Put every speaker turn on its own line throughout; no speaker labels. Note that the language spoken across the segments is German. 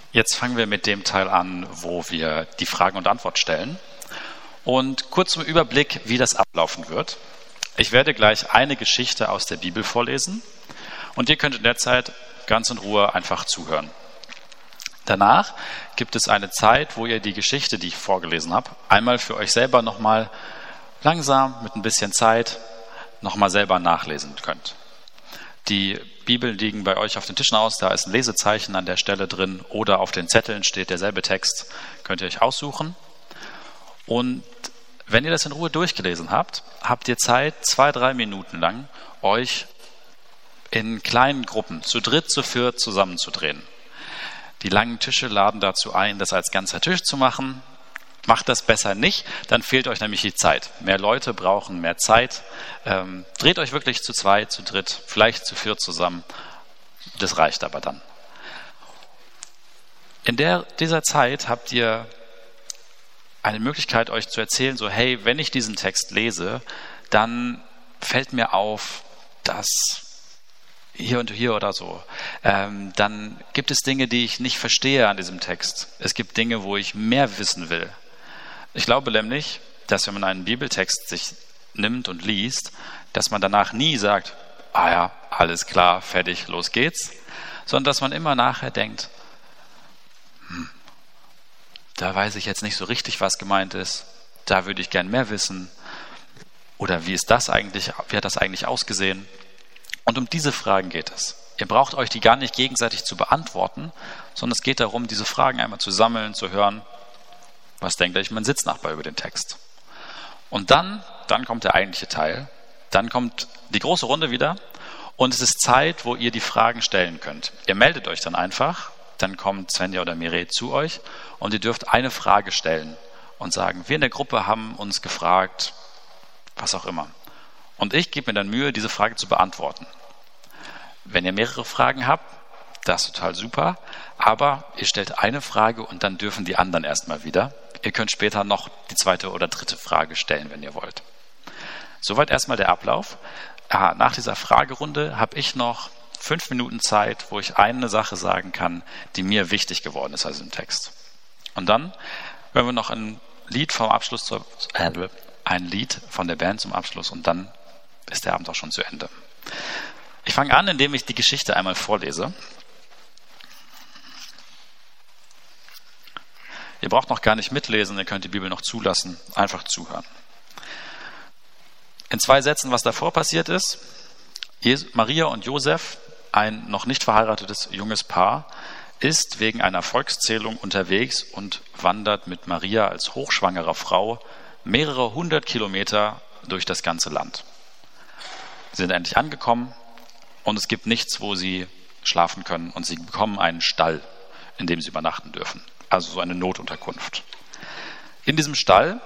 Jetzt fangen wir mit dem Teil an, wo wir die Fragen und Antwort stellen. Und kurz zum Überblick, wie das ablaufen wird. Ich werde gleich eine Geschichte aus der Bibel vorlesen und ihr könnt in der Zeit ganz in Ruhe einfach zuhören. Danach gibt es eine Zeit, wo ihr die Geschichte, die ich vorgelesen habe, einmal für euch selber nochmal langsam mit ein bisschen Zeit nochmal selber nachlesen könnt. Die Bibeln liegen bei euch auf den Tischen aus, da ist ein Lesezeichen an der Stelle drin oder auf den Zetteln steht derselbe Text, könnt ihr euch aussuchen. Und wenn ihr das in Ruhe durchgelesen habt, habt ihr Zeit, 2-3 Minuten lang euch in kleinen Gruppen, zu dritt, zu viert zusammenzudrehen. Die langen Tische laden dazu ein, das als ganzer Tisch zu machen. Macht das besser nicht, dann fehlt euch nämlich die Zeit. Mehr Leute brauchen mehr Zeit. Dreht euch wirklich zu zweit, zu dritt, vielleicht zu viert zusammen. Das reicht aber dann. In dieser Zeit habt ihr eine Möglichkeit, euch zu erzählen, so hey, wenn ich diesen Text lese, dann fällt mir auf, dass hier und hier oder so, dann gibt es Dinge, die ich nicht verstehe an diesem Text. Es gibt Dinge, wo ich mehr wissen will. Ich glaube nämlich, dass wenn man einen Bibeltext sich nimmt und liest, dass man danach nie sagt, ah ja, alles klar, fertig, los geht's, sondern dass man immer nachher denkt, da weiß ich jetzt nicht so richtig, was gemeint ist, da würde ich gern mehr wissen oder wie hat das eigentlich ausgesehen? Und um diese Fragen geht es. Ihr braucht euch die gar nicht gegenseitig zu beantworten, sondern es geht darum, diese Fragen einmal zu sammeln, zu hören, was denkt euch mein Sitznachbar über den Text. Und dann kommt der eigentliche Teil, dann kommt die große Runde wieder und es ist Zeit, wo ihr die Fragen stellen könnt. Ihr meldet euch dann einfach, dann kommt Svenja oder Mireille zu euch und ihr dürft eine Frage stellen und sagen, wir in der Gruppe haben uns gefragt, was auch immer. Und ich gebe mir dann Mühe, diese Frage zu beantworten. Wenn ihr mehrere Fragen habt, das ist total super, aber ihr stellt eine Frage und dann dürfen die anderen erstmal wieder. Ihr könnt später noch die zweite oder dritte Frage stellen, wenn ihr wollt. Soweit erstmal der Ablauf. Nach dieser Fragerunde habe ich noch 5 Minuten Zeit, wo ich eine Sache sagen kann, die mir wichtig geworden ist aus dem Text. Und dann hören wir noch ein Lied vom Abschluss, ein Lied von der Band zum Abschluss und dann ist der Abend auch schon zu Ende. Ich fange an, indem ich die Geschichte einmal vorlese. Ihr braucht noch gar nicht mitlesen, ihr könnt die Bibel noch zulassen, einfach zuhören. In 2 Sätzen, was davor passiert ist. Maria und Josef, ein noch nicht verheiratetes junges Paar, ist wegen einer Volkszählung unterwegs und wandert mit Maria als hochschwangere Frau mehrere 100 Kilometer durch das ganze Land. Sie sind endlich angekommen und es gibt nichts, wo sie schlafen können und sie bekommen einen Stall, in dem sie übernachten dürfen. Also so eine Notunterkunft. In diesem Stall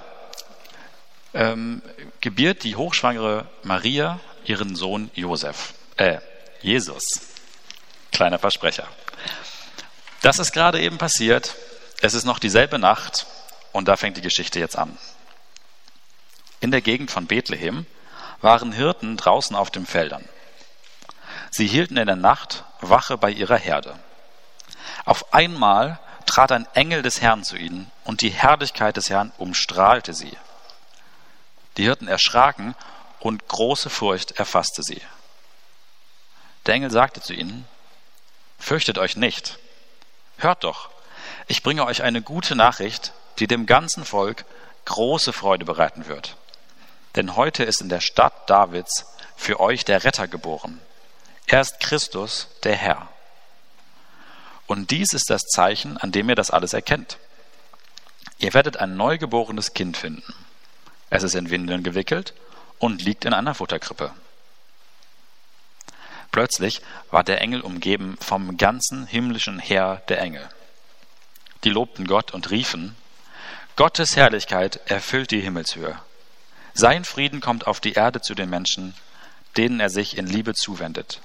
gebiert die hochschwangere Maria ihren Sohn Jesus. Kleiner Versprecher. Das ist gerade eben passiert. Es ist noch dieselbe Nacht und da fängt die Geschichte jetzt an. In der Gegend von Bethlehem waren Hirten draußen auf den Feldern. Sie hielten in der Nacht Wache bei ihrer Herde. Auf einmal trat ein Engel des Herrn zu ihnen und die Herrlichkeit des Herrn umstrahlte sie. Die Hirten erschraken und große Furcht erfasste sie. Der Engel sagte zu ihnen, fürchtet euch nicht. Hört doch, ich bringe euch eine gute Nachricht, die dem ganzen Volk große Freude bereiten wird. Denn heute ist in der Stadt Davids für euch der Retter geboren. Er ist Christus, der Herr. Und dies ist das Zeichen, an dem ihr das alles erkennt. Ihr werdet ein neugeborenes Kind finden. Es ist in Windeln gewickelt und liegt in einer Futterkrippe. Plötzlich war der Engel umgeben vom ganzen himmlischen Heer der Engel. Die lobten Gott und riefen, Gottes Herrlichkeit erfüllt die Himmelshöhe. Sein Frieden kommt auf die Erde zu den Menschen, denen er sich in Liebe zuwendet.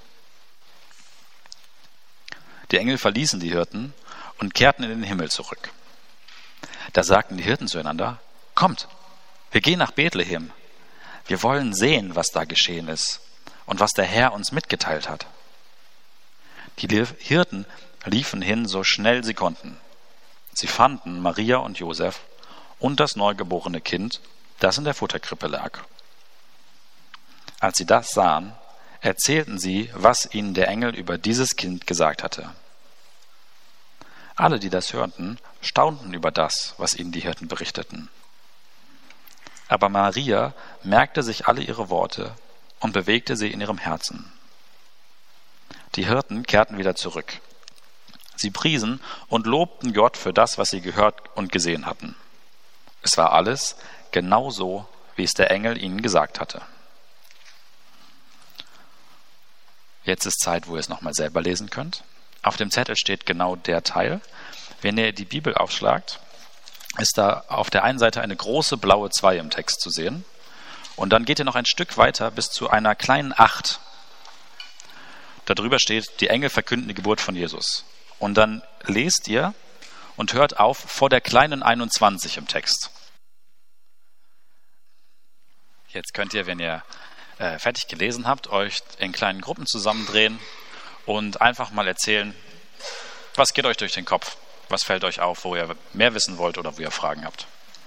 Die Engel verließen die Hirten und kehrten in den Himmel zurück. Da sagten die Hirten zueinander, kommt, wir gehen nach Bethlehem. Wir wollen sehen, was da geschehen ist und was der Herr uns mitgeteilt hat. Die Hirten liefen hin, so schnell sie konnten. Sie fanden Maria und Josef und das neugeborene Kind, das in der Futterkrippe lag. Als sie das sahen, erzählten sie, was ihnen der Engel über dieses Kind gesagt hatte. Alle, die das hörten, staunten über das, was ihnen die Hirten berichteten. Aber Maria merkte sich alle ihre Worte und bewegte sie in ihrem Herzen. Die Hirten kehrten wieder zurück. Sie priesen und lobten Gott für das, was sie gehört und gesehen hatten. Es war alles genau so, wie es der Engel ihnen gesagt hatte. Jetzt ist Zeit, wo ihr es nochmal selber lesen könnt. Auf dem Zettel steht genau der Teil. Wenn ihr die Bibel aufschlagt, ist da auf der einen Seite eine große blaue 2 im Text zu sehen. Und dann geht ihr noch ein Stück weiter bis zu einer kleinen 8. Darüber steht, die Engel verkünden die Geburt von Jesus. Und dann lest ihr und hört auf vor der kleinen 21 im Text. Jetzt könnt ihr, wenn ihr fertig gelesen habt, euch in kleinen Gruppen zusammendrehen und einfach mal erzählen, was geht euch durch den Kopf? Was fällt euch auf, wo ihr mehr wissen wollt oder wo ihr Fragen habt?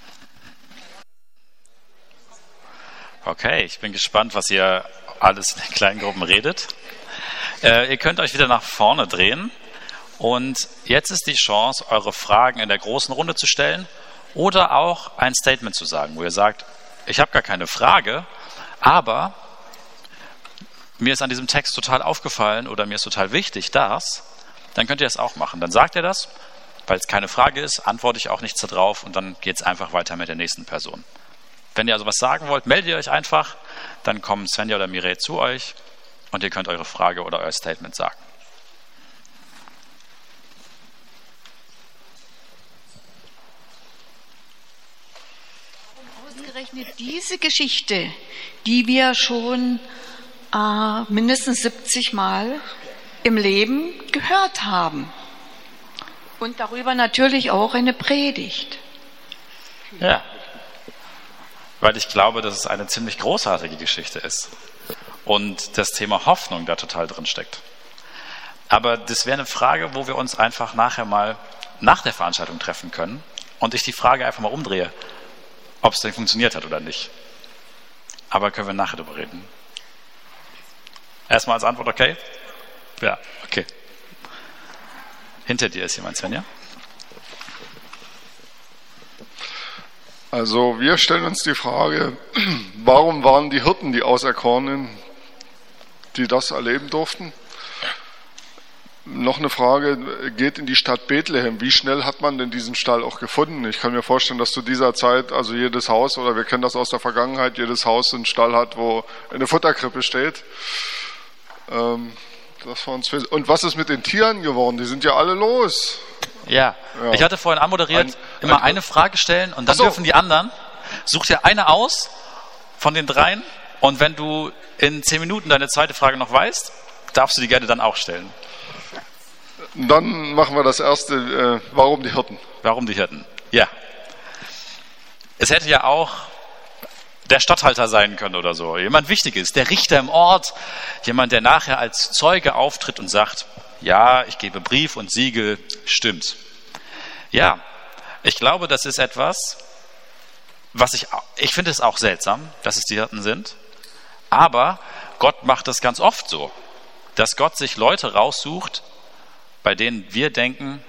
Okay, ich bin gespannt, was ihr alles in den kleinen Gruppen redet. Ihr könnt euch wieder nach vorne drehen und jetzt ist die Chance, eure Fragen in der großen Runde zu stellen oder auch ein Statement zu sagen, wo ihr sagt, ich habe gar keine Frage, aber mir ist an diesem Text total aufgefallen oder mir ist total wichtig das, dann könnt ihr das auch machen. Dann sagt ihr das, weil es keine Frage ist, antworte ich auch nichts darauf und dann geht es einfach weiter mit der nächsten Person. Wenn ihr also was sagen wollt, meldet ihr euch einfach, dann kommen Svenja oder Mireille zu euch und ihr könnt eure Frage oder euer Statement sagen.
Ausgerechnet diese Geschichte, die wir schon mindestens 70 Mal im Leben gehört haben. Und darüber natürlich auch eine Predigt.
Ja, weil ich glaube, dass es eine ziemlich großartige Geschichte ist und das Thema Hoffnung da total drin steckt. Aber das wäre eine Frage, wo wir uns einfach nachher mal nach der Veranstaltung treffen können und ich die Frage einfach mal umdrehe, ob es denn funktioniert hat oder nicht. Aber können wir nachher darüber reden. Erstmal als Antwort, okay? Ja, okay. Hinter dir ist jemand, Svenja.
Also wir stellen uns die Frage, warum waren die Hirten die Auserkorenen, die das erleben durften? Noch eine Frage, geht in die Stadt Bethlehem. Wie schnell hat man denn diesen Stall auch gefunden? Ich kann mir vorstellen, dass zu dieser Zeit, also jedes Haus, oder wir kennen das aus der Vergangenheit, jedes Haus einen Stall hat, wo eine Futterkrippe steht. Das war uns. Und was ist mit den Tieren geworden? Die sind ja alle los.
Ja. Ich hatte vorhin anmoderiert, immer eine Frage stellen und dann dürfen die anderen, such dir eine aus von den dreien und wenn du in 10 Minuten deine zweite Frage noch weißt, darfst du die gerne dann auch stellen.
Dann machen wir das erste, warum die Hirten?
Warum die Hirten? Ja. Es hätte ja auch der Statthalter sein können oder so. Jemand Wichtiges, der Richter im Ort, jemand, der nachher als Zeuge auftritt und sagt, ja, ich gebe Brief und Siegel, stimmt. Ja, ich glaube, das ist etwas, was ich finde es auch seltsam, dass es die Hirten sind, aber Gott macht das ganz oft so, dass Gott sich Leute raussucht, bei denen wir denken,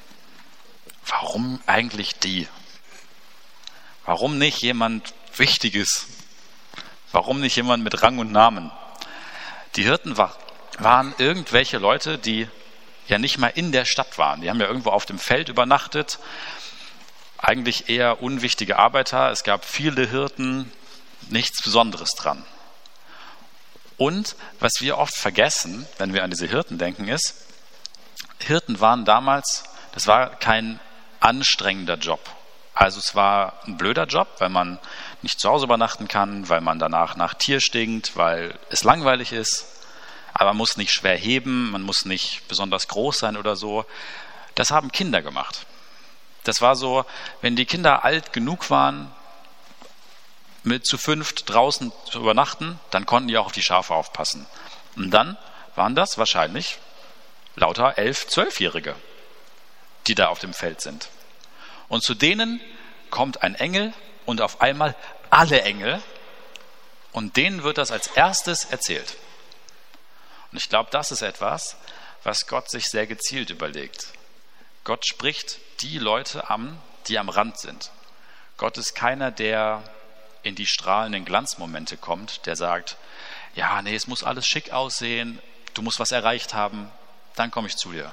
warum eigentlich die? Warum nicht jemand Wichtiges? Warum nicht jemand mit Rang und Namen? Die Hirten waren irgendwelche Leute, die ja nicht mal in der Stadt waren. Die haben ja irgendwo auf dem Feld übernachtet. Eigentlich eher unwichtige Arbeiter. Es gab viele Hirten, nichts Besonderes dran. Und was wir oft vergessen, wenn wir an diese Hirten denken, ist, Hirten waren damals, das war kein anstrengender Job. Also es war ein blöder Job, weil man nicht zu Hause übernachten kann, weil man danach nach Tier stinkt, weil es langweilig ist. Aber man muss nicht schwer heben, man muss nicht besonders groß sein oder so. Das haben Kinder gemacht. Das war so, wenn die Kinder alt genug waren, mit zu 5 draußen zu übernachten, dann konnten die auch auf die Schafe aufpassen. Und dann waren das wahrscheinlich lauter 11-, 12-Jährige, die da auf dem Feld sind. Und zu denen kommt ein Engel und auf einmal alle Engel und denen wird das als erstes erzählt. Und ich glaube, das ist etwas, was Gott sich sehr gezielt überlegt. Gott spricht die Leute an, die am Rand sind. Gott ist keiner, der in die strahlenden Glanzmomente kommt, der sagt, ja, nee, es muss alles schick aussehen, du musst was erreicht haben, dann komme ich zu dir.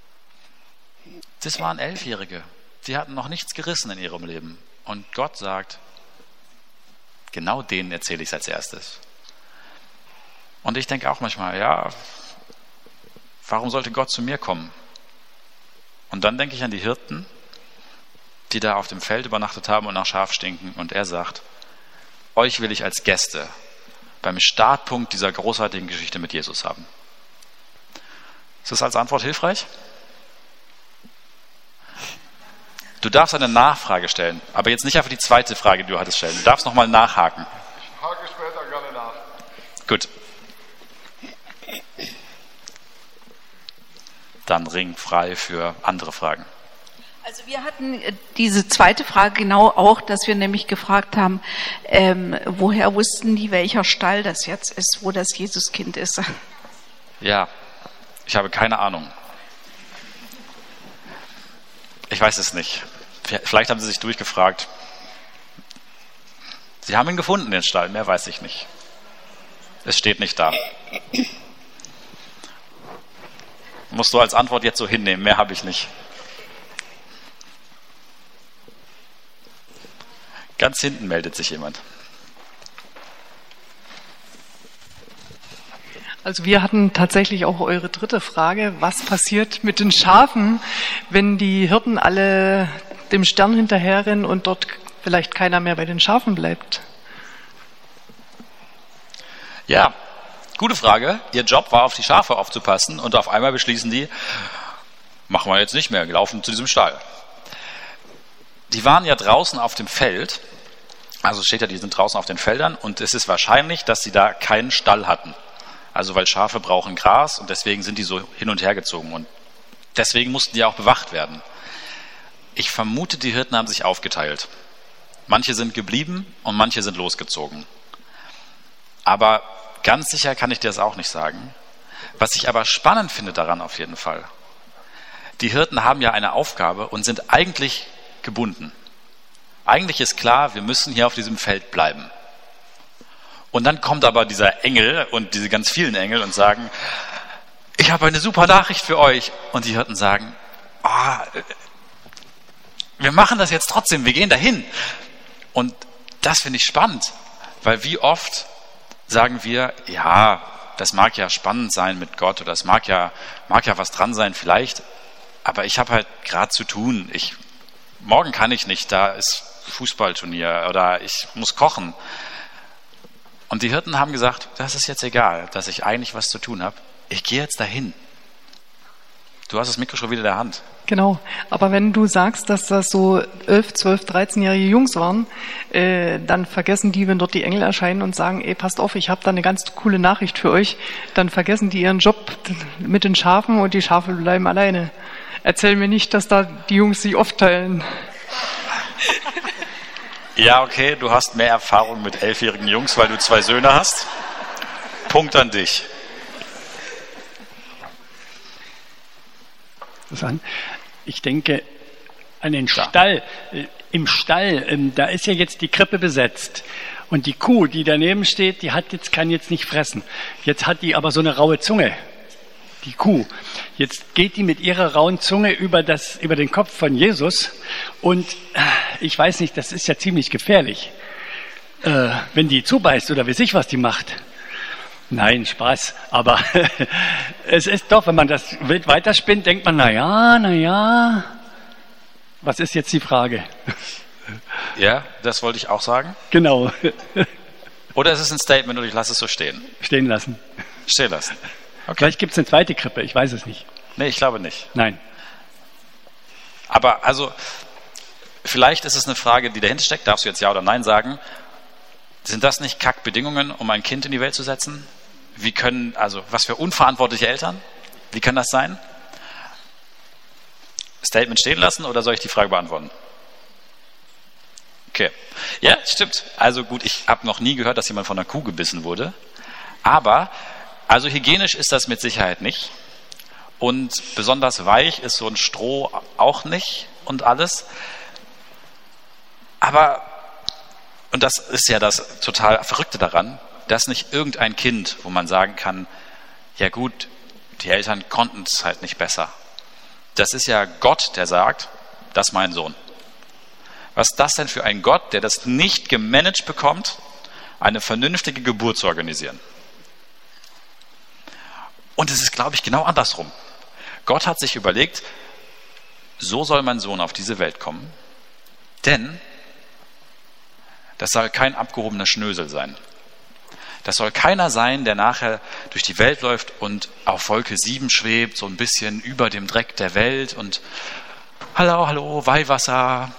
Das waren 11-Jährige, die hatten noch nichts gerissen in ihrem Leben. Und Gott sagt, genau denen erzähle ich es als erstes. Und ich denke auch manchmal, ja, warum sollte Gott zu mir kommen? Und dann denke ich an die Hirten, die da auf dem Feld übernachtet haben und nach Schaf stinken. Und er sagt, euch will ich als Gäste beim Startpunkt dieser großartigen Geschichte mit Jesus haben. Ist das als Antwort hilfreich? Du darfst eine Nachfrage stellen, aber jetzt nicht einfach die zweite Frage, die du hattest, stellen. Du darfst nochmal nachhaken.
Ich hake später gerne nach.
Gut. Dann Ring frei für andere Fragen.
Also wir hatten diese zweite Frage genau auch, dass wir nämlich gefragt haben, woher wussten die, welcher Stall das jetzt ist, wo das Jesuskind ist?
Ja, ich habe keine Ahnung. Ich weiß es nicht. Vielleicht haben sie sich durchgefragt. Sie haben ihn gefunden, den Stall, mehr weiß ich nicht. Es steht nicht da. Musst du als Antwort jetzt so hinnehmen, mehr habe ich nicht. Ganz hinten meldet sich jemand.
Also wir hatten tatsächlich auch eure dritte Frage. Was passiert mit den Schafen, wenn die Hirten alle dem Stern hinterherrennen und dort vielleicht keiner mehr bei den Schafen bleibt?
Ja, gute Frage. Ihr Job war, auf die Schafe aufzupassen und auf einmal beschließen die, machen wir jetzt nicht mehr, wir laufen zu diesem Stall. Die waren ja draußen auf dem Feld, also steht ja, die sind draußen auf den Feldern und es ist wahrscheinlich, dass sie da keinen Stall hatten. Also weil Schafe brauchen Gras und deswegen sind die so hin und her gezogen und deswegen mussten die auch bewacht werden. Ich vermute, die Hirten haben sich aufgeteilt. Manche sind geblieben und manche sind losgezogen. Aber ganz sicher kann ich dir das auch nicht sagen. Was ich aber spannend finde daran auf jeden Fall, die Hirten haben ja eine Aufgabe und sind eigentlich gebunden. Eigentlich ist klar, wir müssen hier auf diesem Feld bleiben. Und dann kommt aber dieser Engel und diese ganz vielen Engel und sagen, ich habe eine super Nachricht für euch. Und die Hirten sagen, wir machen das jetzt trotzdem, wir gehen dahin. Und das finde ich spannend, weil wie oft sagen wir, ja, das mag ja spannend sein mit Gott oder es mag ja was dran sein vielleicht, aber ich habe halt gerade zu tun. Morgen kann ich nicht, da ist Fußballturnier oder ich muss kochen. Und die Hirten haben gesagt, das ist jetzt egal, dass ich eigentlich was zu tun habe. Ich gehe jetzt dahin. Du hast das Mikro schon wieder in der Hand.
Genau, aber wenn du sagst, dass das so 11, 12, 13-jährige Jungs waren, dann vergessen die, wenn dort die Engel erscheinen und sagen, passt auf, ich habe da eine ganz coole Nachricht für euch, dann vergessen die ihren Job mit den Schafen und die Schafe bleiben alleine. Erzähl mir nicht, dass da die Jungs sich aufteilen.
Ja, okay, du hast mehr Erfahrung mit 11-jährigen Jungs, weil du 2 Söhne hast. Punkt an dich.
Ich denke an den Stall. Im Stall, da ist ja jetzt die Krippe besetzt. Und die Kuh, die daneben steht, kann jetzt nicht fressen. Jetzt hat die aber so eine raue Zunge. Die Kuh. Jetzt geht die mit ihrer rauen Zunge über den Kopf von Jesus. Und ich weiß nicht, das ist ja ziemlich gefährlich. Wenn die zubeißt oder weiß ich, was die macht. Nein, Spaß. Aber es ist doch, wenn man das wild weiterspinnt, denkt man, na ja. Was ist jetzt die Frage?
Ja, das wollte ich auch sagen.
Genau.
Oder ist es ein Statement und ich lasse es so stehen?
Stehen lassen.
Stehen lassen. Okay.
Vielleicht gibt es eine zweite Krippe, ich weiß es nicht.
Nee, ich glaube nicht.
Nein.
Aber also, vielleicht ist es eine Frage, die dahinter steckt, darfst du jetzt Ja oder Nein sagen. Sind das nicht Kackbedingungen, um ein Kind in die Welt zu setzen? Was für unverantwortliche Eltern? Wie kann das sein? Statement stehen lassen oder soll ich die Frage beantworten? Okay. Ja, stimmt. Also gut, ich habe noch nie gehört, dass jemand von einer Kuh gebissen wurde. Aber, also hygienisch ist das mit Sicherheit nicht. Und besonders weich ist so ein Stroh auch nicht und alles. Aber, und das ist ja das total Verrückte daran, dass nicht irgendein Kind, wo man sagen kann, ja gut, die Eltern konnten es halt nicht besser. Das ist ja Gott, der sagt, das ist mein Sohn. Was ist das denn für ein Gott, der das nicht gemanagt bekommt, eine vernünftige Geburt zu organisieren? Und es ist, glaube ich, genau andersrum. Gott hat sich überlegt, so soll mein Sohn auf diese Welt kommen, denn das soll kein abgehobener Schnösel sein. Das soll keiner sein, der nachher durch die Welt läuft und auf Wolke 7 schwebt, so ein bisschen über dem Dreck der Welt und hallo, hallo, Weihwasser.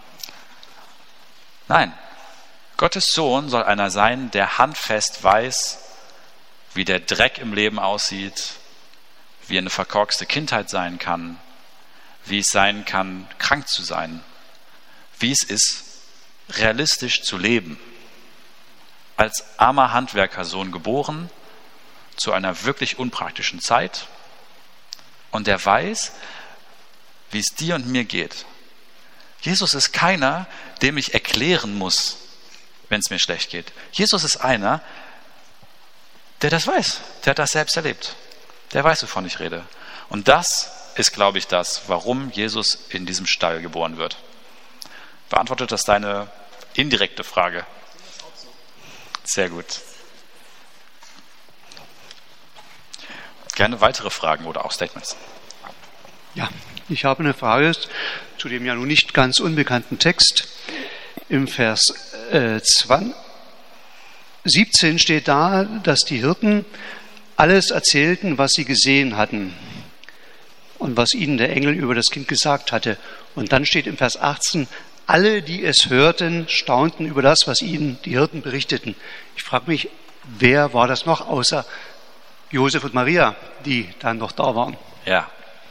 Nein, Gottes Sohn soll einer sein, der handfest weiß, wie der Dreck im Leben aussieht, wie eine verkorkste Kindheit sein kann, wie es sein kann, krank zu sein, wie es ist, realistisch zu leben. Als armer Handwerkersohn geboren, zu einer wirklich unpraktischen Zeit. Und der weiß, wie es dir und mir geht. Jesus ist keiner, dem ich erklären muss, wenn es mir schlecht geht. Jesus ist einer, der das weiß. Der hat das selbst erlebt. Der weiß, wovon ich rede. Und das ist, glaube ich, das, warum Jesus in diesem Stall geboren wird. Beantwortet das deine indirekte Frage? Sehr gut. Gerne weitere Fragen oder auch Statements.
Ja, ich habe eine Frage zu dem ja nun nicht ganz unbekannten Text. Im Vers 17 steht da, dass die Hirten alles erzählten, was sie gesehen hatten und was ihnen der Engel über das Kind gesagt hatte. Und dann steht im Vers 18, alle, die es hörten, staunten über das, was ihnen die Hirten berichteten. Ich frage mich, wer war das noch, außer Josef und Maria, die dann noch da waren?
Ja,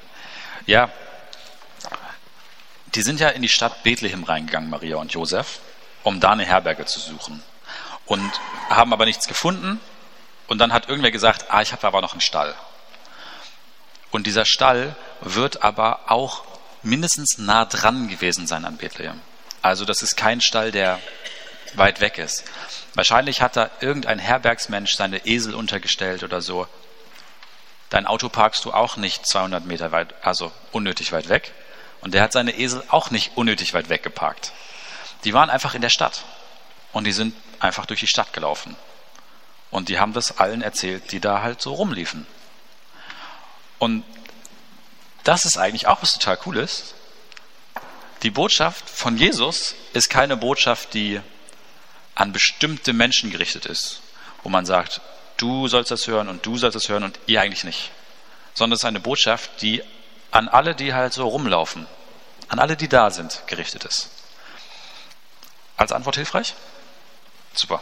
die sind ja in die Stadt Bethlehem reingegangen, Maria und Josef, um da eine Herberge zu suchen. Und haben aber nichts gefunden. Und dann hat irgendwer gesagt, ich habe aber noch einen Stall. Und dieser Stall wird aber auch mindestens nah dran gewesen sein an Bethlehem. Also das ist kein Stall, der weit weg ist. Wahrscheinlich hat da irgendein Herbergsmensch seine Esel untergestellt oder so. Dein Auto parkst du auch nicht 200 Meter weit, also unnötig weit weg. Und der hat seine Esel auch nicht unnötig weit weg geparkt. Die waren einfach in der Stadt. Und die sind einfach durch die Stadt gelaufen. Und die haben das allen erzählt, die da halt so rumliefen. Und das ist eigentlich auch was total Cooles. Die Botschaft von Jesus ist keine Botschaft, die an bestimmte Menschen gerichtet ist, wo man sagt, du sollst das hören und du sollst das hören und ihr eigentlich nicht. Sondern es ist eine Botschaft, die an alle, die halt so rumlaufen, an alle, die da sind, gerichtet ist. Als Antwort hilfreich? Super.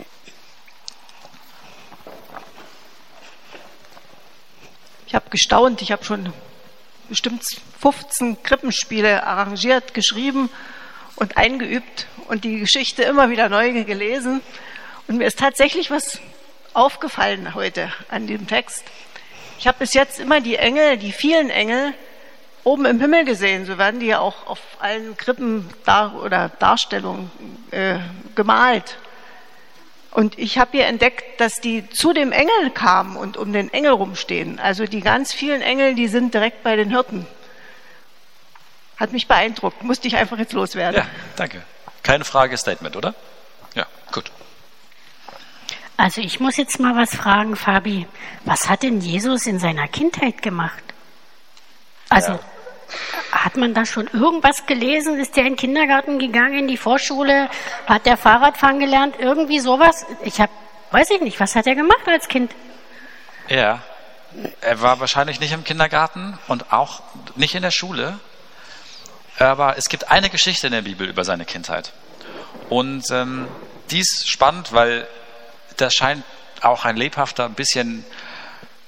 Ich habe gestaunt, ich habe schon bestimmt 15 Krippenspiele arrangiert, geschrieben und eingeübt und die Geschichte immer wieder neu gelesen. Und mir ist tatsächlich was aufgefallen heute an dem Text. Ich habe bis jetzt immer die Engel, die vielen Engel, oben im Himmel gesehen. So werden die ja auch auf allen Krippen Darstellungen gemalt. Und ich habe hier entdeckt, dass die zu dem Engel kamen und um den Engel rumstehen. Also die ganz vielen Engel, die sind direkt bei den Hirten. Hat mich beeindruckt. Musste ich einfach jetzt loswerden.
Ja, danke. Keine Frage, Statement, oder? Ja, gut.
Also ich muss jetzt mal was fragen, Fabi. Was hat denn Jesus in seiner Kindheit gemacht? Also hat man da schon irgendwas gelesen? Ist der in den Kindergarten gegangen, in die Vorschule? Hat der Fahrradfahren gelernt? Irgendwie sowas? Weiß ich nicht, was hat er gemacht als Kind?
Ja, er war wahrscheinlich nicht im Kindergarten und auch nicht in der Schule. Aber es gibt eine Geschichte in der Bibel über seine Kindheit. Und die ist spannend, weil das scheint auch ein lebhafter, ein bisschen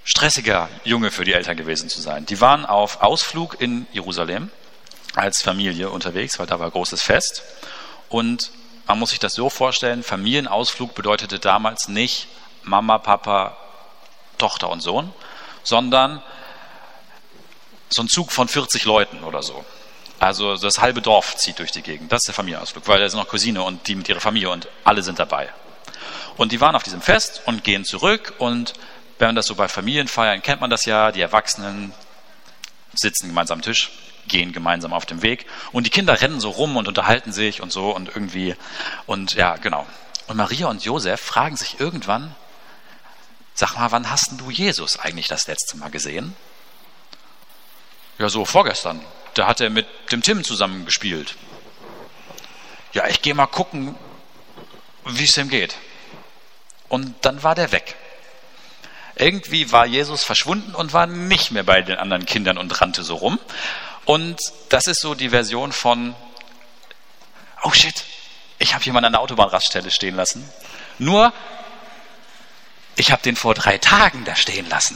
stressiger Junge für die Eltern gewesen zu sein. Die waren auf Ausflug in Jerusalem als Familie unterwegs, weil da war großes Fest. Und man muss sich das so vorstellen, Familienausflug bedeutete damals nicht Mama, Papa, Tochter und Sohn, sondern so ein Zug von 40 Leuten oder so. Also das halbe Dorf zieht durch die Gegend. Das ist der Familienausflug, weil da ist noch Cousine und die mit ihrer Familie und alle sind dabei. Und die waren auf diesem Fest und gehen zurück, und wenn man das so bei Familienfeiern kennt man das ja, die Erwachsenen sitzen gemeinsam am Tisch, gehen gemeinsam auf dem Weg und die Kinder rennen so rum und unterhalten sich und so und irgendwie und ja, genau. Und Maria und Josef fragen sich irgendwann: Sag mal, wann hast denn du Jesus eigentlich das letzte Mal gesehen? Ja, so vorgestern. Da hat er mit dem Tim zusammen gespielt. Ja, ich gehe mal gucken, wie es ihm geht. Und dann war der weg. Irgendwie war Jesus verschwunden und war nicht mehr bei den anderen Kindern und rannte so rum. Und das ist so die Version von: Oh shit, ich habe jemanden an der Autobahnraststelle stehen lassen. Nur, ich habe den vor 3 Tagen da stehen lassen.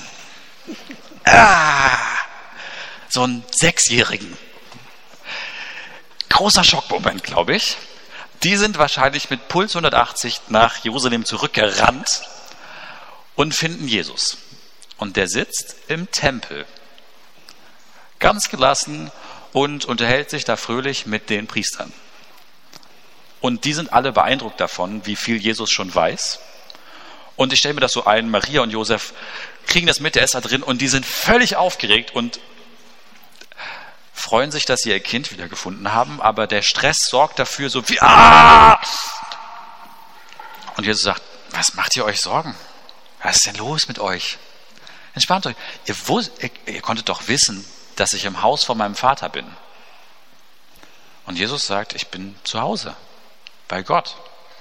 So einen 6-Jährigen. Großer Schockmoment, glaube ich. Die sind wahrscheinlich mit Puls 180 nach Jerusalem zurückgerannt und finden Jesus. Und der sitzt im Tempel, ganz gelassen, und unterhält sich da fröhlich mit den Priestern. Und die sind alle beeindruckt davon, wie viel Jesus schon weiß. Und ich stelle mir das so ein, Maria und Josef kriegen das mit, der ist da drin, und die sind völlig aufgeregt und freuen sich, dass sie ihr Kind wiedergefunden haben, aber der Stress sorgt dafür so wie Und Jesus sagt: Was macht ihr euch Sorgen? Was ist denn los mit euch? Entspannt euch. Ihr konntet doch wissen, dass ich im Haus von meinem Vater bin. Und Jesus sagt: Ich bin zu Hause, bei Gott.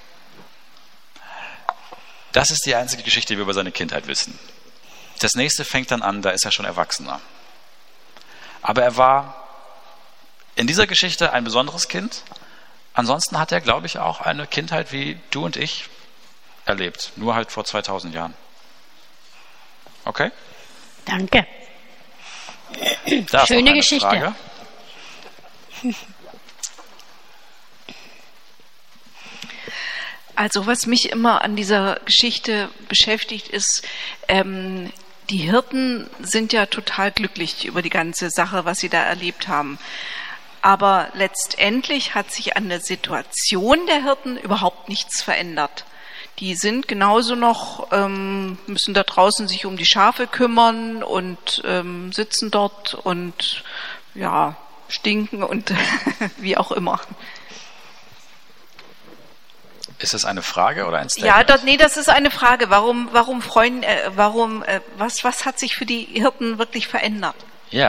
Das ist die einzige Geschichte, die wir über seine Kindheit wissen. Das nächste fängt dann an, da ist er schon Erwachsener. Aber er war in dieser Geschichte ein besonderes Kind. Ansonsten hat er, glaube ich, auch eine Kindheit wie du und ich erlebt. Nur halt vor 2000 Jahren. Okay?
Danke.
Da
Schöne Geschichte.
Frage.
Also was mich immer an dieser Geschichte beschäftigt ist, die Hirten sind ja total glücklich über die ganze Sache, was sie da erlebt haben. Aber letztendlich hat sich an der Situation der Hirten überhaupt nichts verändert. Die sind genauso noch, müssen da draußen sich um die Schafe kümmern und sitzen dort und ja, stinken und wie auch immer.
Ist das eine Frage oder ein Statement?
Ja, das ist eine Frage. Was hat sich für die Hirten wirklich verändert?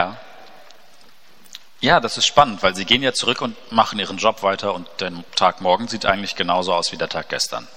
Ja, das ist spannend, weil sie gehen ja zurück und machen ihren Job weiter, und der Tag morgen sieht eigentlich genauso aus wie der Tag gestern.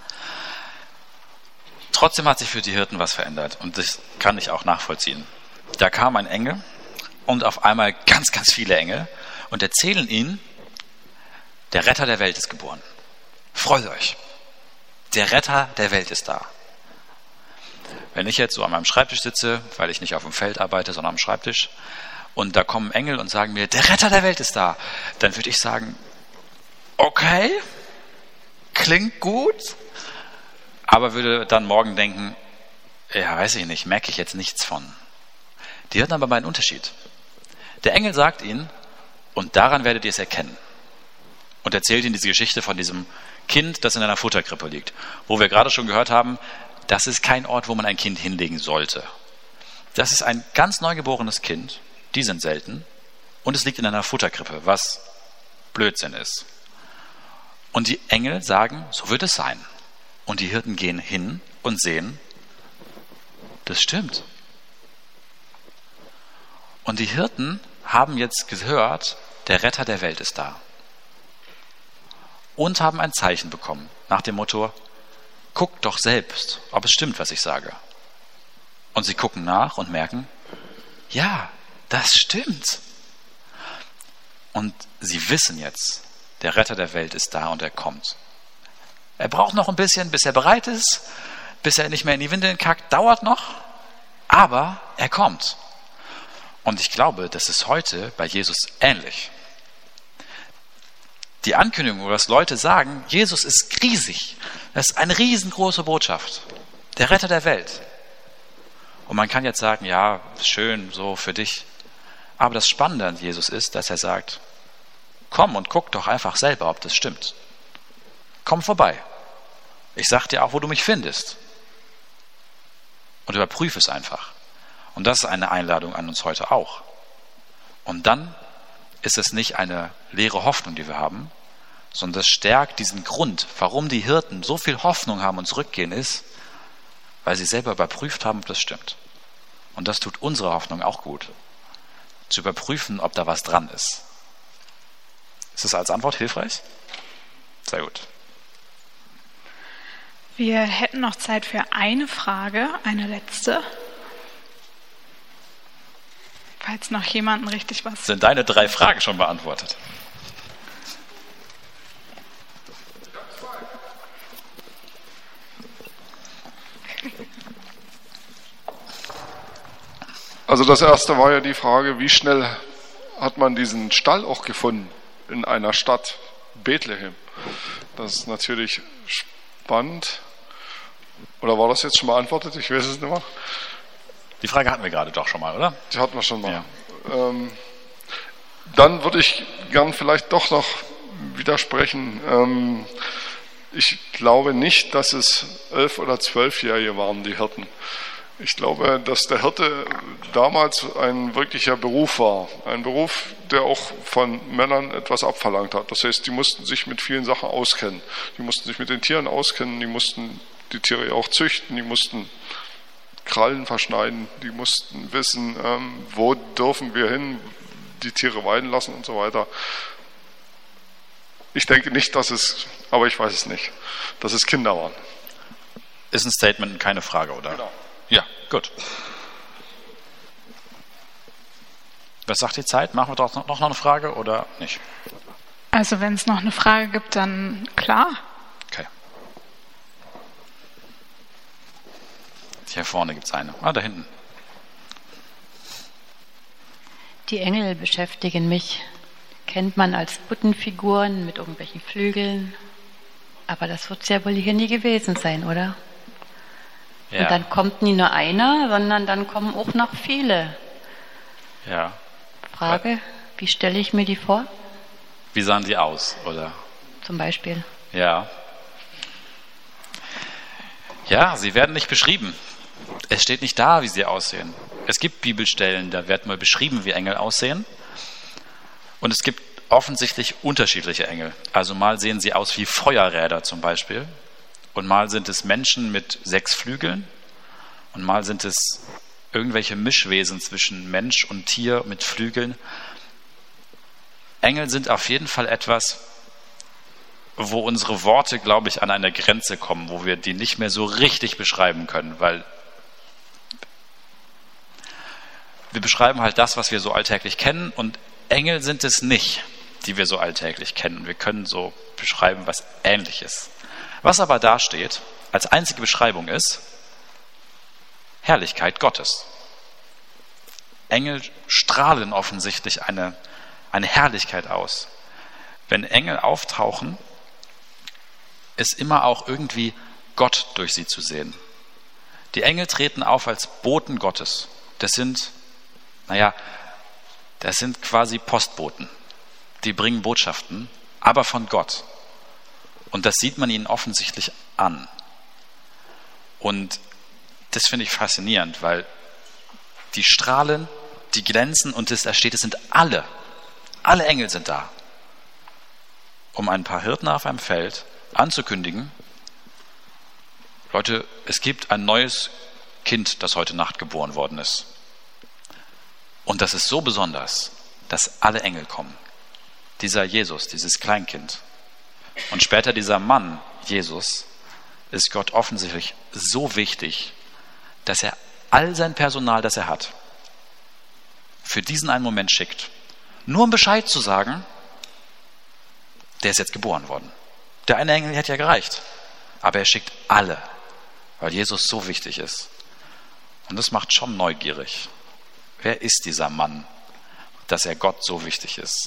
Trotzdem hat sich für die Hirten was verändert, und das kann ich auch nachvollziehen. Da kam ein Engel und auf einmal ganz, ganz viele Engel und erzählen ihnen: Der Retter der Welt ist geboren. Freut euch. Der Retter der Welt ist da. Wenn ich jetzt so an meinem Schreibtisch sitze, weil ich nicht auf dem Feld arbeite, sondern am Schreibtisch, und da kommen Engel und sagen mir: Der Retter der Welt ist da, dann würde ich sagen: Okay, klingt gut, aber würde dann morgen denken: Ja, weiß ich nicht, merke ich jetzt nichts von. Die hören aber mal einen Unterschied. Der Engel sagt ihnen: Und daran werdet ihr es erkennen. Und erzählt ihnen diese Geschichte von diesem Kind, das in einer Futterkrippe liegt, wo wir gerade schon gehört haben, das ist kein Ort, wo man ein Kind hinlegen sollte. Das ist ein ganz neugeborenes Kind, die sind selten, und es liegt in einer Futterkrippe, was Blödsinn ist. Und die Engel sagen: So wird es sein. Und die Hirten gehen hin und sehen, das stimmt. Und die Hirten haben jetzt gehört, der Retter der Welt ist da. Und haben ein Zeichen bekommen, nach dem Motto: Guckt doch selbst, ob es stimmt, was ich sage. Und sie gucken nach und merken: Ja, das stimmt. Und sie wissen jetzt, der Retter der Welt ist da und er kommt. Er braucht noch ein bisschen, bis er bereit ist, bis er nicht mehr in die Windeln kackt, dauert noch. Aber er kommt. Und ich glaube, das ist heute bei Jesus ähnlich. Die Ankündigung, dass Leute sagen, Jesus ist riesig. Das ist eine riesengroße Botschaft. Der Retter der Welt. Und man kann jetzt sagen, ja, schön, so für dich. Aber das Spannende an Jesus ist, dass er sagt, komm und guck doch einfach selber, ob das stimmt. Komm vorbei. Ich sag dir auch, wo du mich findest. Und überprüfe es einfach. Und das ist eine Einladung an uns heute auch. Und dann ist es nicht eine leere Hoffnung, die wir haben, sondern das stärkt diesen Grund, warum die Hirten so viel Hoffnung haben und zurückgehen, ist, weil sie selber überprüft haben, ob das stimmt. Und das tut unsere Hoffnung auch gut. Zu überprüfen, ob da was dran ist. Ist das als Antwort hilfreich? Sehr gut.
Wir hätten noch Zeit für eine Frage, eine letzte. Falls noch jemanden richtig was...
Sind deine 3 Fragen schon beantwortet?
Also das erste war ja die Frage, wie schnell hat man diesen Stall auch gefunden in einer Stadt, Bethlehem. Das ist natürlich spannend. Oder war das jetzt schon beantwortet? Ich weiß es nicht mehr.
Die Frage hatten wir gerade doch schon mal, oder?
Die hatten wir schon mal.
Ja.
Dann würde ich gern vielleicht doch noch widersprechen. Ich glaube nicht, dass es 11- oder 12-Jährige waren, die Hirten. Ich glaube, dass der Hirte damals ein wirklicher Beruf war. Ein Beruf, der auch von Männern etwas abverlangt hat. Das heißt, die mussten sich mit vielen Sachen auskennen. Die mussten sich mit den Tieren auskennen, die mussten die Tiere ja auch züchten, die mussten Krallen verschneiden, die mussten wissen, wo dürfen wir hin, die Tiere weiden lassen und so weiter. Ich denke nicht, aber ich weiß es nicht, dass es Kinder waren.
Ist ein Statement, keine Frage, oder?
Genau.
Ja, gut. Was sagt die Zeit? Machen wir doch noch eine Frage oder nicht?
Also wenn es noch eine Frage gibt, dann klar.
Okay. Hier vorne gibt es eine. Da hinten.
Die Engel beschäftigen mich. Kennt man als Puttenfiguren mit irgendwelchen Flügeln. Aber das wird es ja wohl hier nie gewesen sein, oder? Ja. Und dann kommt nie nur einer, sondern dann kommen auch noch viele.
Ja.
Frage, wie stelle ich mir die vor?
Wie sahen die aus, oder?
Zum Beispiel.
Ja. Ja, sie werden nicht beschrieben. Es steht nicht da, wie sie aussehen. Es gibt Bibelstellen, da wird mal beschrieben, wie Engel aussehen. Und es gibt offensichtlich unterschiedliche Engel. Also mal sehen sie aus wie Feuerräder zum Beispiel. Und mal sind es Menschen mit 6 Flügeln. Und mal sind es irgendwelche Mischwesen zwischen Mensch und Tier mit Flügeln. Engel sind auf jeden Fall etwas, wo unsere Worte, glaube ich, an eine Grenze kommen, wo wir die nicht mehr so richtig beschreiben können, weil wir beschreiben halt das, was wir so alltäglich kennen, und Engel sind es nicht, die wir so alltäglich kennen. Wir können so beschreiben, was Ähnliches. Was aber da steht, als einzige Beschreibung ist Herrlichkeit Gottes. Engel strahlen offensichtlich eine Herrlichkeit aus. Wenn Engel auftauchen, ist immer auch irgendwie Gott durch sie zu sehen. Die Engel treten auf als Boten Gottes. Das sind quasi Postboten. Die bringen Botschaften, aber von Gott. Und das sieht man ihnen offensichtlich an. Und das finde ich faszinierend, weil die strahlen, die glänzen, und da steht, es sind alle Engel sind da, um ein paar Hirten auf einem Feld anzukündigen: Leute, es gibt ein neues Kind, das heute Nacht geboren worden ist. Und das ist so besonders, dass alle Engel kommen. Dieser Jesus, dieses Kleinkind und später dieser Mann, Jesus, ist Gott offensichtlich so wichtig, dass er all sein Personal, das er hat, für diesen einen Moment schickt. Nur um Bescheid zu sagen, der ist jetzt geboren worden. Der eine Engel hätte ja gereicht. Aber er schickt alle, weil Jesus so wichtig ist. Und das macht schon neugierig. Wer ist dieser Mann, dass er Gott so wichtig ist?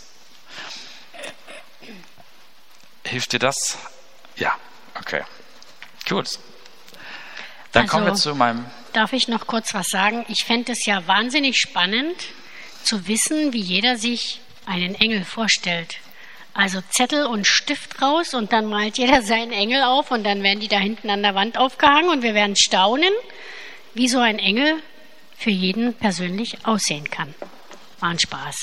Hilft dir das? Ja, okay. Gut. Dann kommen wir zu meinem...
Darf ich noch kurz was sagen? Ich fände es ja wahnsinnig spannend, zu wissen, wie jeder sich einen Engel vorstellt. Also Zettel und Stift raus und dann malt jeder seinen Engel auf und dann werden die da hinten an der Wand aufgehangen und wir werden staunen, wie so ein Engel für jeden persönlich aussehen kann. War ein Spaß.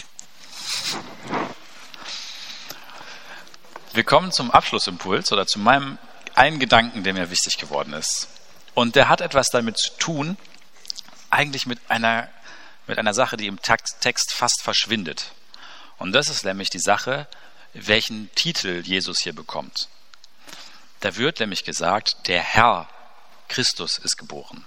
Wir kommen zum Abschlussimpuls oder zu meinem einen Gedanken, der mir wichtig geworden ist. Und der hat etwas damit zu tun, eigentlich mit einer Sache, die im Text fast verschwindet. Und das ist nämlich die Sache, welchen Titel Jesus hier bekommt. Da wird nämlich gesagt, der Herr Christus ist geboren.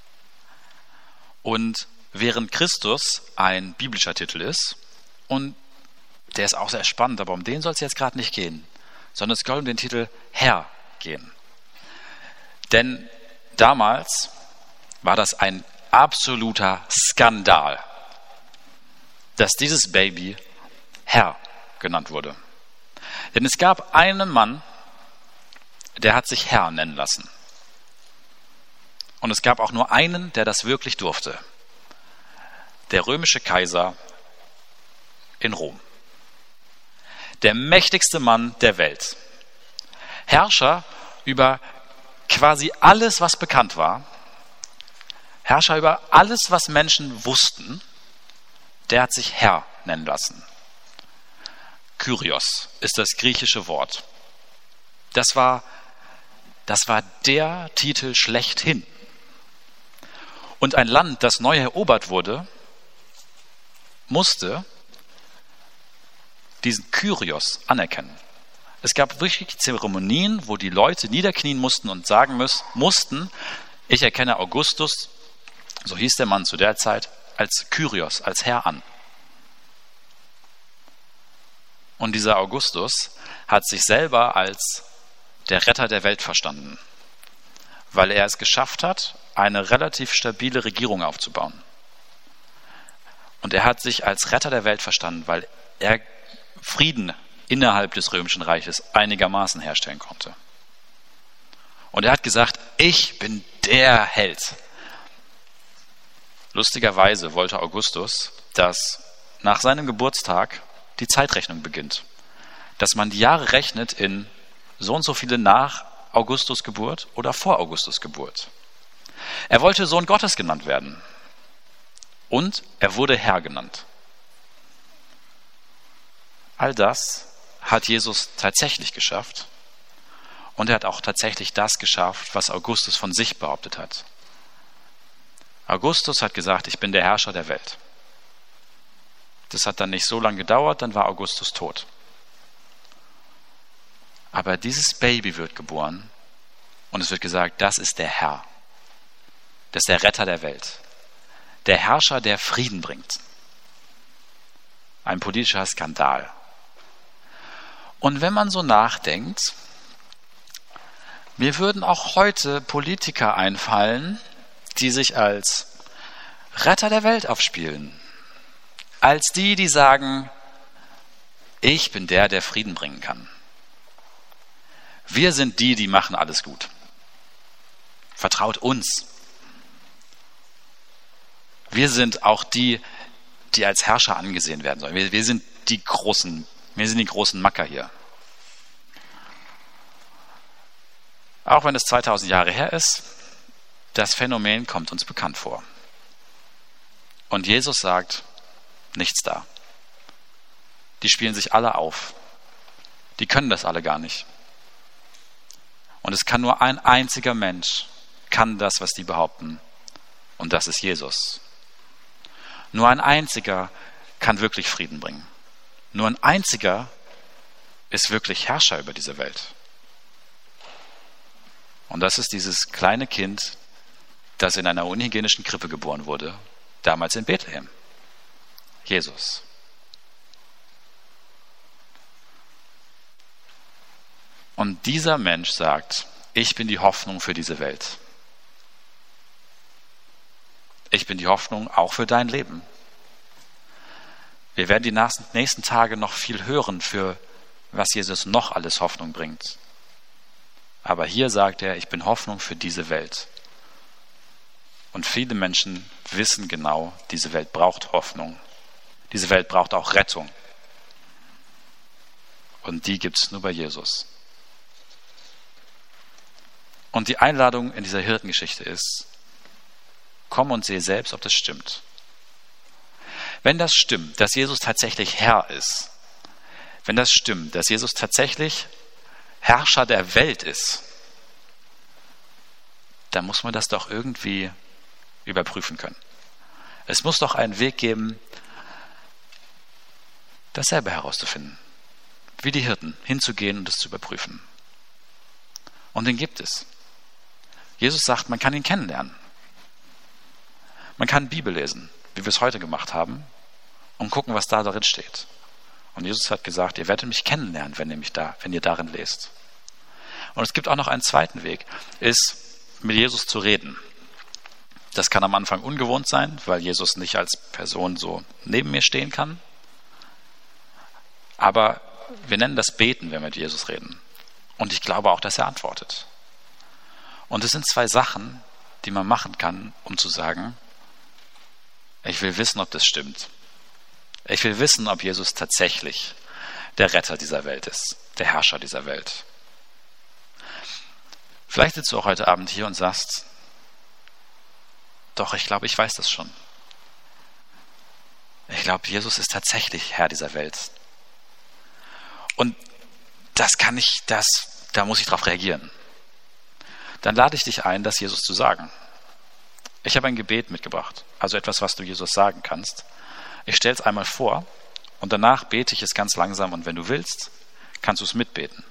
Und während Christus ein biblischer Titel ist, und der ist auch sehr spannend, aber um den soll es jetzt gerade nicht gehen, sondern es soll um den Titel Herr gehen. Denn damals war das ein absoluter Skandal, dass dieses Baby Herr genannt wurde. Denn es gab einen Mann, der hat sich Herr nennen lassen. Und es gab auch nur einen, der das wirklich durfte. Der römische Kaiser in Rom. Der mächtigste Mann der Welt. Herrscher über quasi alles, was bekannt war. Herrscher über alles, was Menschen wussten. Der hat sich Herr nennen lassen. Kyrios ist das griechische Wort. Das war der Titel schlechthin. Und ein Land, das neu erobert wurde, musste diesen Kyrios anerkennen. Es gab wirklich Zeremonien, wo die Leute niederknien mussten und sagen mussten, ich erkenne Augustus, so hieß der Mann zu der Zeit, als Kyrios, als Herr an. Und dieser Augustus hat sich selber als der Retter der Welt verstanden, weil er es geschafft hat, eine relativ stabile Regierung aufzubauen. Und er hat sich als Retter der Welt verstanden, weil er Frieden innerhalb des Römischen Reiches einigermaßen herstellen konnte. Und er hat gesagt, ich bin der Held. Lustigerweise wollte Augustus, dass nach seinem Geburtstag die Zeitrechnung beginnt. Dass man die Jahre rechnet in so und so viele nach Augustus Geburt oder vor Augustus Geburt. Er wollte Sohn Gottes genannt werden. Und er wurde Herr genannt. All das hat Jesus tatsächlich geschafft. Und er hat auch tatsächlich das geschafft, was Augustus von sich behauptet hat. Augustus hat gesagt, ich bin der Herrscher der Welt. Das hat dann nicht so lange gedauert, dann war Augustus tot. Aber dieses Baby wird geboren und es wird gesagt, das ist der Herr. Das ist der Retter der Welt. Der Herrscher, der Frieden bringt. Ein politischer Skandal. Und wenn man so nachdenkt, mir würden auch heute Politiker einfallen, die sich als Retter der Welt aufspielen. Als die sagen, ich bin der Frieden bringen kann. Wir sind die machen alles gut. Vertraut uns. Wir sind auch die als Herrscher angesehen werden sollen. Wir sind die großen Macker hier. Auch wenn es 2000 Jahre her ist, das Phänomen kommt uns bekannt vor. Und Jesus sagt, nichts da. Die spielen sich alle auf. Die können das alle gar nicht. Und es kann nur ein einziger Mensch, kann das, was die behaupten. Und das ist Jesus. Nur ein einziger kann wirklich Frieden bringen. Nur ein einziger ist wirklich Herrscher über diese Welt. Und das ist dieses kleine Kind, das in einer unhygienischen Krippe geboren wurde, damals in Bethlehem. Jesus. Und dieser Mensch sagt, ich bin die Hoffnung für diese Welt. Ich bin die Hoffnung auch für dein Leben. Wir werden die nächsten Tage noch viel hören, für was Jesus noch alles Hoffnung bringt. Aber hier sagt er, ich bin Hoffnung für diese Welt. Und viele Menschen wissen genau, diese Welt braucht Hoffnung. Diese Welt braucht auch Rettung. Und die gibt es nur bei Jesus. Und die Einladung in dieser Hirtengeschichte ist, komm und sehe selbst, ob das stimmt. Wenn das stimmt, dass Jesus tatsächlich Herr ist, wenn das stimmt, dass Jesus tatsächlich Herrscher der Welt ist, dann muss man das doch irgendwie überprüfen können. Es muss doch einen Weg geben, das selber herauszufinden. Wie die Hirten, hinzugehen und es zu überprüfen. Und den gibt es. Jesus sagt, man kann ihn kennenlernen. Man kann Bibel lesen, wie wir es heute gemacht haben, und gucken, was da darin steht. Und Jesus hat gesagt, ihr werdet mich kennenlernen, wenn ihr darin lest. Und es gibt auch noch einen zweiten Weg, ist, mit Jesus zu reden. Das kann am Anfang ungewohnt sein, weil Jesus nicht als Person so neben mir stehen kann. Aber wir nennen das Beten, wenn wir mit Jesus reden. Und ich glaube auch, dass er antwortet. Und es sind zwei Sachen, die man machen kann, um zu sagen, ich will wissen, ob das stimmt. Ich will wissen, ob Jesus tatsächlich der Retter dieser Welt ist, der Herrscher dieser Welt. Vielleicht sitzt du auch heute Abend hier und sagst, doch, ich glaube, ich weiß das schon. Ich glaube, Jesus ist tatsächlich Herr dieser Welt. Und da muss ich drauf reagieren. Dann lade ich dich ein, das Jesus zu sagen. Ich habe ein Gebet mitgebracht, also etwas, was du Jesus sagen kannst. Ich stelle es einmal vor und danach bete ich es ganz langsam und wenn du willst, kannst du es mitbeten.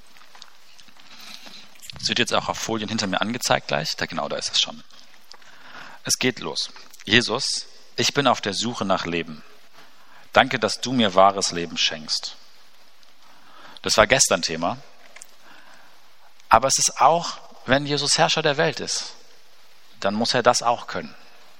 Es wird jetzt auch auf Folien hinter mir angezeigt gleich. Da ist es schon. Es geht los. Jesus, ich bin auf der Suche nach Leben. Danke, dass du mir wahres Leben schenkst. Das war gestern Thema. Aber es ist auch, wenn Jesus Herrscher der Welt ist, dann muss er das auch können.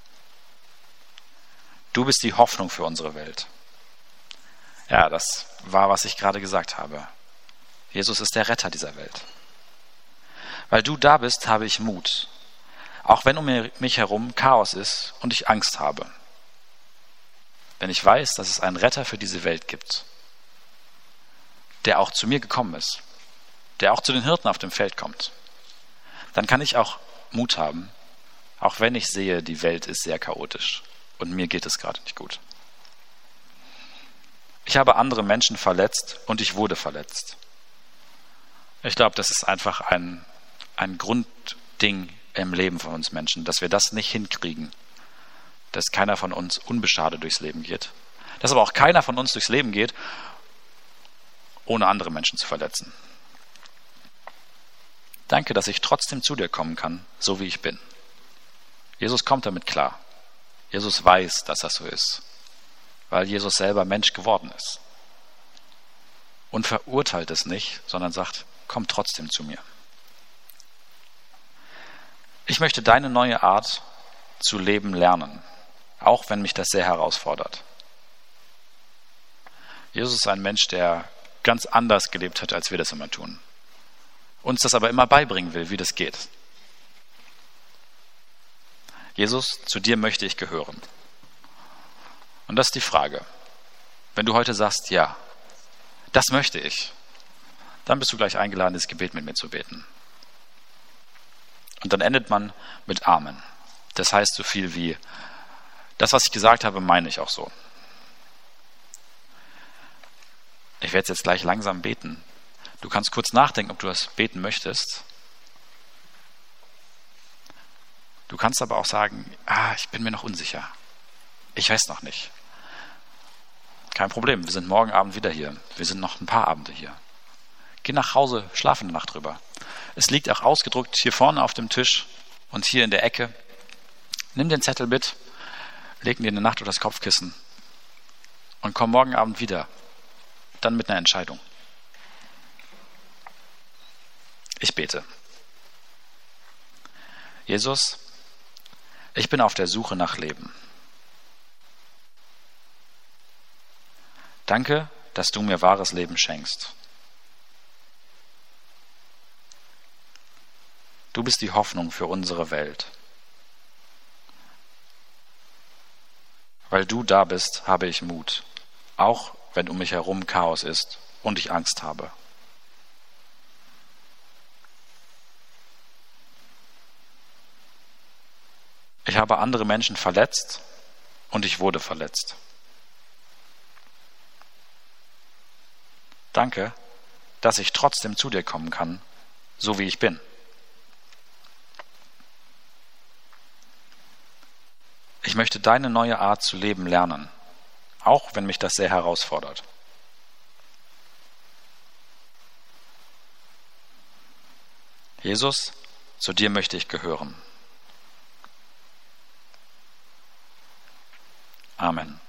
Du bist die Hoffnung für unsere Welt. Ja, das war, was ich gerade gesagt habe. Jesus ist der Retter dieser Welt. Weil du da bist, habe ich Mut. Auch wenn um mich herum Chaos ist und ich Angst habe. Wenn ich weiß, dass es einen Retter für diese Welt gibt, der auch zu mir gekommen ist, der auch zu den Hirten auf dem Feld kommt, dann kann ich auch Mut haben, auch wenn ich sehe, die Welt ist sehr chaotisch und mir geht es gerade nicht gut. Ich habe andere Menschen verletzt und ich wurde verletzt. Ich glaube, das ist einfach ein Grundding im Leben von uns Menschen, dass wir das nicht hinkriegen, dass keiner von uns unbeschadet durchs Leben geht, dass aber auch keiner von uns durchs Leben geht, ohne andere Menschen zu verletzen. Danke, dass ich trotzdem zu dir kommen kann, so wie ich bin. Jesus kommt damit klar. Jesus weiß, dass das so ist, weil Jesus selber Mensch geworden ist. Und verurteilt es nicht, sondern sagt, komm trotzdem zu mir. Ich möchte deine neue Art zu leben lernen, auch wenn mich das sehr herausfordert. Jesus ist ein Mensch, der ganz anders gelebt hat, als wir das immer tun. Uns das aber immer beibringen will, wie das geht. Jesus, zu dir möchte ich gehören. Und das ist die Frage. Wenn du heute sagst, ja, das möchte ich, dann bist du gleich eingeladen, das Gebet mit mir zu beten. Und dann endet man mit Amen. Das heißt so viel wie, das, was ich gesagt habe, meine ich auch so. Ich werde jetzt gleich langsam beten. Du kannst kurz nachdenken, ob du das beten möchtest. Du kannst aber auch sagen, ich bin mir noch unsicher. Ich weiß noch nicht. Kein Problem, wir sind morgen Abend wieder hier. Wir sind noch ein paar Abende hier. Geh nach Hause, schlaf eine Nacht drüber. Es liegt auch ausgedruckt hier vorne auf dem Tisch und hier in der Ecke. Nimm den Zettel mit, leg ihn dir eine Nacht unter das Kopfkissen und komm morgen Abend wieder. Dann mit einer Entscheidung. Ich bete. Jesus, Ich bin auf der Suche nach Leben. Danke, dass du mir wahres Leben schenkst. Du bist die Hoffnung für unsere Welt. Weil du da bist, habe ich Mut, auch wenn um mich herum Chaos ist und ich Angst habe. Ich habe andere Menschen verletzt und ich wurde verletzt. Danke, dass ich trotzdem zu dir kommen kann, so wie ich bin. Ich möchte deine neue Art zu leben lernen, auch wenn mich das sehr herausfordert. Jesus, zu dir möchte ich gehören. Amen.